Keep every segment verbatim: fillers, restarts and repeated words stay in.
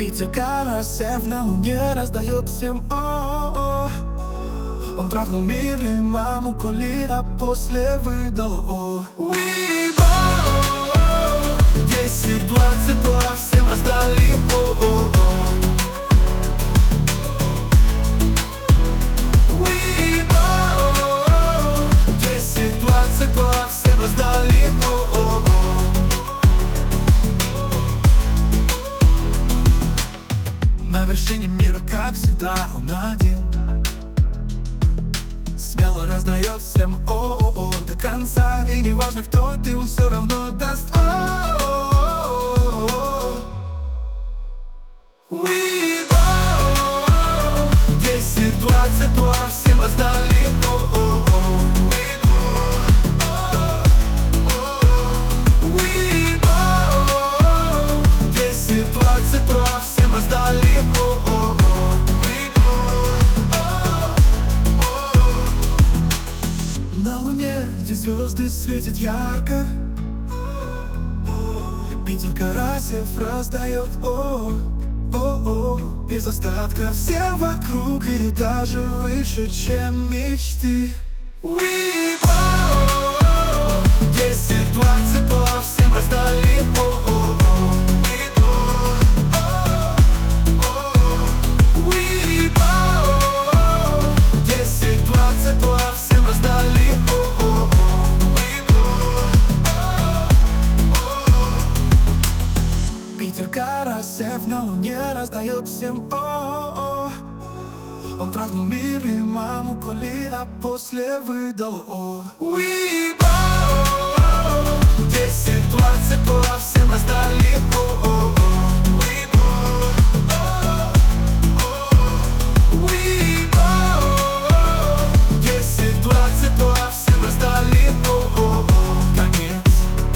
Питер Карасев на луне раздает всем о-о-о. Он трахнул мир и маму Коли, а после выдал о Уиба. Десять, двадцать два, всем раздали о-о-о. Уиба. Десять, двадцать два, всем раздали о-о-о. На вершине мира, как всегда, он один. Смело раздает всем о-о-о до конца. И не важно, кто ты, он все равно даст о-о-о. Уиба. Десять, двадцать два, всем раздали о-о-о. Уиба. Десять, двадцать два, всем раздали о-о-о. На луне, где звезды светят ярко, Питер Карасев раздает о-о-о. Без остатка всем вокруг и даже выше, чем мечты. Уиба. Десять, двадцать два, всем раздали о-о-о. Десять, двадцать два, всем раздали о-о-о. Питер Карасев на луне раздает всем о-о-о. Он трахнул мир и маму Коли, а после выдал о Уиба. Десять, двадцать два, всем раздали о-о-о. Десять, двадцать два, всем раздали о-о-о. Конец.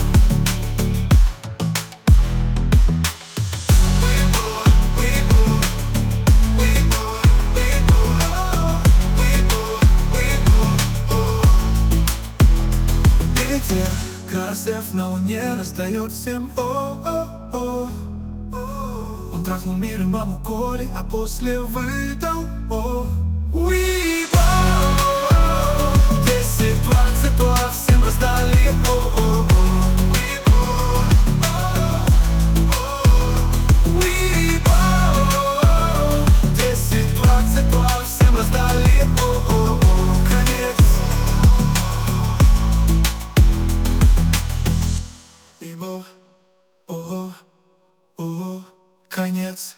Питер Карасев на луне раздает всем о-о-о. Он трахнул мир и маму Коли, а после выдал о Уиба. Десять, двадцать два, всем раздали о-о-о. Уиба. Десять, двадцать два, всем раздали о-о-о. Конец. Уиба. О-о-о. Конец.